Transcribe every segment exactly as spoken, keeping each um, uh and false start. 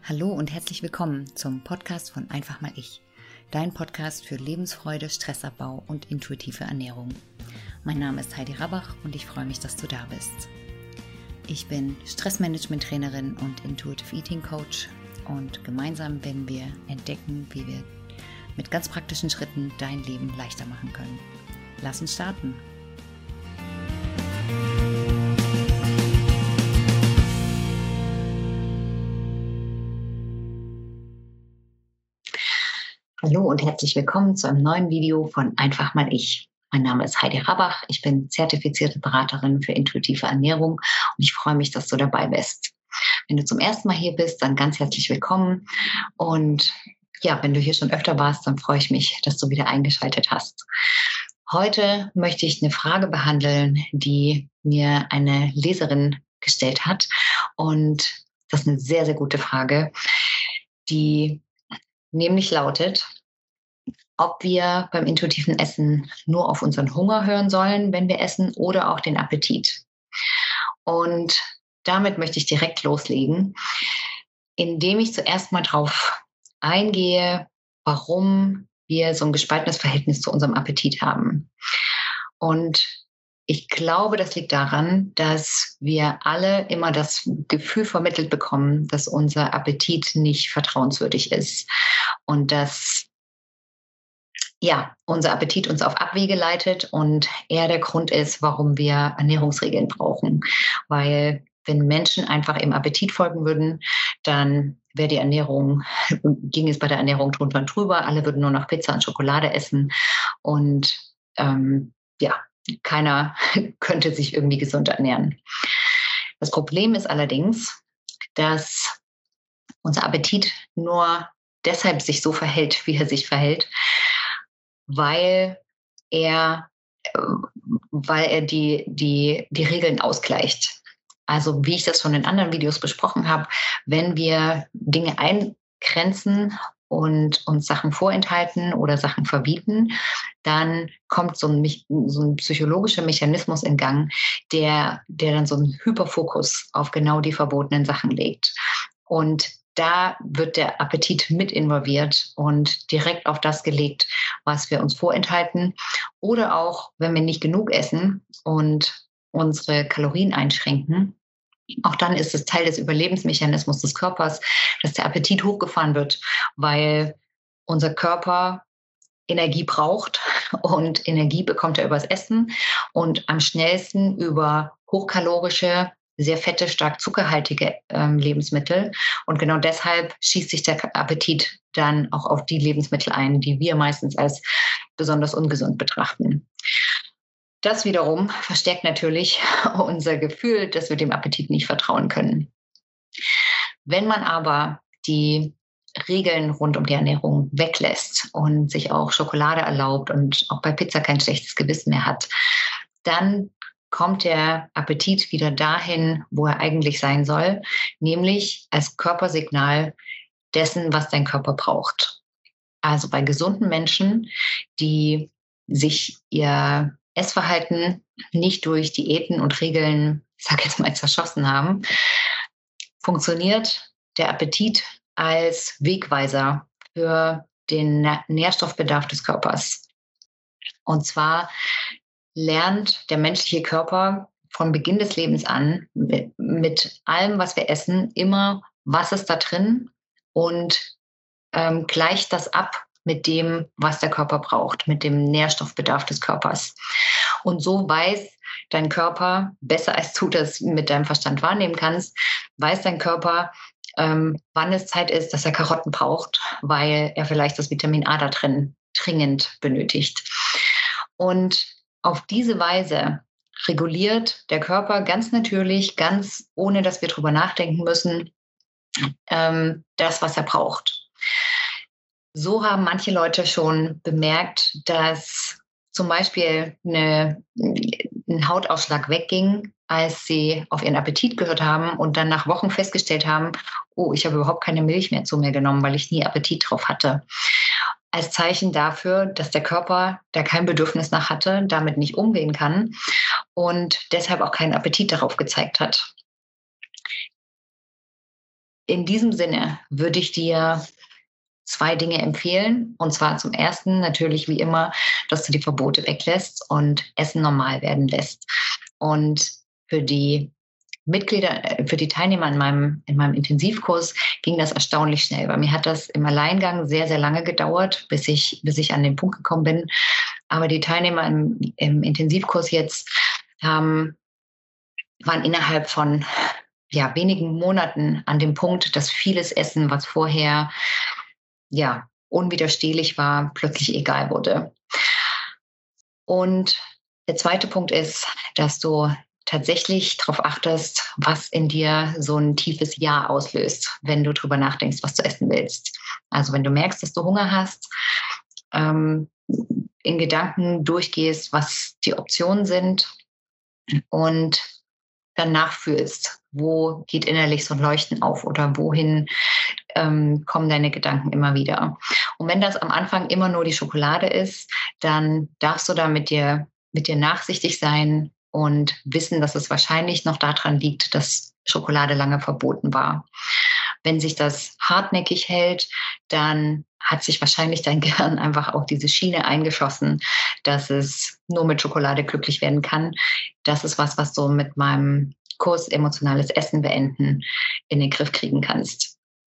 Hallo und herzlich willkommen zum Podcast von Einfach mal ich, dein Podcast für Lebensfreude, Stressabbau und intuitive Ernährung. Mein Name ist Heidi Rabach und ich freue mich, dass du da bist. Ich bin Stressmanagement-Trainerin und Intuitive Eating Coach und gemeinsam werden wir entdecken, wie wir mit ganz praktischen Schritten dein Leben leichter machen können. Lass uns starten! Hallo und herzlich willkommen zu einem neuen Video von Einfach mal ich. Mein Name ist Heidi Rabach, ich bin zertifizierte Beraterin für intuitive Ernährung und ich freue mich, dass du dabei bist. Wenn du zum ersten Mal hier bist, dann ganz herzlich willkommen und ja, wenn du hier schon öfter warst, dann freue ich mich, dass du wieder eingeschaltet hast. Heute möchte ich eine Frage behandeln, die mir eine Leserin gestellt hat und das ist eine sehr, sehr gute Frage, die nämlich lautet, ob wir beim intuitiven Essen nur auf unseren Hunger hören sollen, wenn wir essen, oder auch den Appetit. Und damit möchte ich direkt loslegen, indem ich zuerst mal drauf eingehe, warum wir so ein gespaltenes Verhältnis zu unserem Appetit haben. Und ich glaube, das liegt daran, dass wir alle immer das Gefühl vermittelt bekommen, dass unser Appetit nicht vertrauenswürdig ist und dass ja, unser Appetit uns auf Abwege leitet und er der Grund ist, warum wir Ernährungsregeln brauchen. Weil wenn Menschen einfach im Appetit folgen würden, dann wäre die Ernährung, ging es bei der Ernährung drunter und drüber, alle würden nur noch Pizza und Schokolade essen und ähm, ja, keiner könnte sich irgendwie gesund ernähren. Das Problem ist allerdings, dass unser Appetit nur deshalb sich so verhält, wie er sich verhält, weil er, weil er die, die, die Regeln ausgleicht. Also wie ich das schon in anderen Videos besprochen habe, wenn wir Dinge eingrenzen und uns Sachen vorenthalten oder Sachen verbieten, dann kommt so ein, so ein psychologischer Mechanismus in Gang, der, der dann so einen Hyperfokus auf genau die verbotenen Sachen legt. Und da wird der Appetit mit involviert und direkt auf das gelegt, was wir uns vorenthalten. Oder auch, wenn wir nicht genug essen und unsere Kalorien einschränken, auch dann ist es Teil des Überlebensmechanismus des Körpers, dass der Appetit hochgefahren wird, weil unser Körper Energie braucht und Energie bekommt er übers Essen und am schnellsten über hochkalorische, sehr fette, stark zuckerhaltige ähm, Lebensmittel. Und genau deshalb schießt sich der Appetit dann auch auf die Lebensmittel ein, die wir meistens als besonders ungesund betrachten. Das wiederum verstärkt natürlich unser Gefühl, dass wir dem Appetit nicht vertrauen können. Wenn man aber die Regeln rund um die Ernährung weglässt und sich auch Schokolade erlaubt und auch bei Pizza kein schlechtes Gewissen mehr hat, dann kommt der Appetit wieder dahin, wo er eigentlich sein soll, nämlich als Körpersignal dessen, was dein Körper braucht. Also bei gesunden Menschen, die sich ihr Essverhalten nicht durch Diäten und Regeln, ich sage jetzt mal, zerschossen haben, funktioniert der Appetit als Wegweiser für den Nährstoffbedarf des Körpers. Und zwar lernt der menschliche Körper von Beginn des Lebens an mit, mit allem, was wir essen, immer, was ist da drin und ähm, gleicht das ab mit dem, was der Körper braucht, mit dem Nährstoffbedarf des Körpers. Und so weiß dein Körper, besser als du das mit deinem Verstand wahrnehmen kannst, weiß dein Körper, ähm, wann es Zeit ist, dass er Karotten braucht, weil er vielleicht das Vitamin A da drin dringend benötigt. Und auf diese Weise reguliert der Körper ganz natürlich, ganz ohne dass wir drüber nachdenken müssen, ähm, das, was er braucht. So haben manche Leute schon bemerkt, dass zum Beispiel eine, ein Hautausschlag wegging, als sie auf ihren Appetit gehört haben und dann nach Wochen festgestellt haben, oh, ich habe überhaupt keine Milch mehr zu mir genommen, weil ich nie Appetit drauf hatte. Als Zeichen dafür, dass der Körper da kein Bedürfnis nach hatte, damit nicht umgehen kann und deshalb auch keinen Appetit darauf gezeigt hat. in diesem Sinne würde ich dir zwei Dinge empfehlen. Und zwar zum ersten natürlich wie immer, dass du die Verbote weglässt und Essen normal werden lässt. Und für die Mitglieder, äh, für die Teilnehmer in meinem, in meinem Intensivkurs ging das erstaunlich schnell. Bei mir hat das im Alleingang sehr, sehr lange gedauert, bis ich, bis ich an den Punkt gekommen bin. Aber die Teilnehmer im, im Intensivkurs jetzt haben, waren innerhalb von ja, wenigen Monaten an dem Punkt, dass vieles Essen, was vorher ja, unwiderstehlich war, plötzlich egal wurde. Und der zweite Punkt ist, dass du tatsächlich darauf achtest, was in dir so ein tiefes Ja auslöst, wenn du drüber nachdenkst, was du essen willst. Also wenn du merkst, dass du Hunger hast, ähm, in Gedanken durchgehst, was die Optionen sind und dann nachfühlst, wo geht innerlich so ein Leuchten auf oder wohin ähm, kommen deine Gedanken immer wieder. Und wenn das am Anfang immer nur die Schokolade ist, dann darfst du da mit dir, mit dir nachsichtig sein und wissen, dass es wahrscheinlich noch daran liegt, dass Schokolade lange verboten war. Wenn sich das hartnäckig hält, dann hat sich wahrscheinlich dein Gehirn einfach auf diese Schiene eingeschossen, dass es nur mit Schokolade glücklich werden kann. Das ist was, was du mit meinem Kurs Emotionales Essen beenden in den Griff kriegen kannst.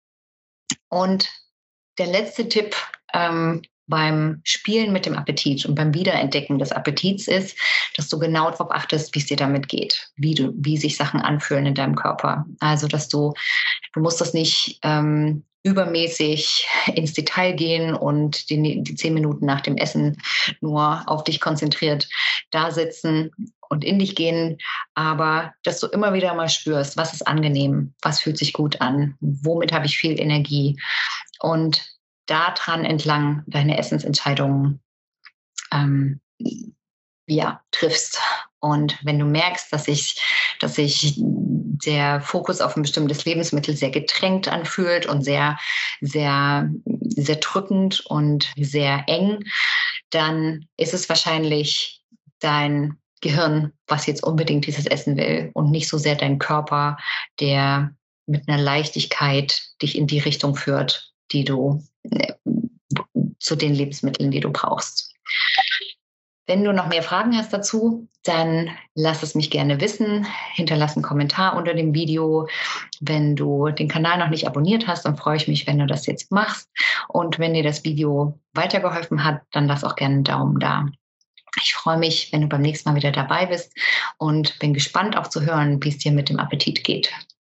Und der letzte Tipp ähm, beim Spielen mit dem Appetit und beim Wiederentdecken des Appetits ist, dass du genau darauf achtest, wie es dir damit geht, wie, du, wie sich Sachen anfühlen in deinem Körper. Also, dass du, du musst das nicht ähm, übermäßig ins Detail gehen und die, die zehn Minuten nach dem Essen nur auf dich konzentriert da sitzen und in dich gehen, aber dass du immer wieder mal spürst, was ist angenehm, was fühlt sich gut an, womit habe ich viel Energie und daran entlang deine Essensentscheidungen ähm, ja, triffst. Und wenn du merkst, dass sich dass sich der Fokus auf ein bestimmtes Lebensmittel sehr gedrängt anfühlt und sehr, sehr, sehr drückend und sehr eng, dann ist es wahrscheinlich dein Gehirn, was jetzt unbedingt dieses Essen will und nicht so sehr dein Körper, der mit einer Leichtigkeit dich in die Richtung führt, die du äh, zu den Lebensmitteln, die du brauchst. Wenn du noch mehr Fragen hast dazu, dann lass es mich gerne wissen. Hinterlass einen Kommentar unter dem Video. Wenn du den Kanal noch nicht abonniert hast, dann freue ich mich, wenn du das jetzt machst. Und wenn dir das Video weitergeholfen hat, dann lass auch gerne einen Daumen da. Ich freue mich, wenn du beim nächsten Mal wieder dabei bist und bin gespannt auch zu hören, wie es dir mit dem Appetit geht.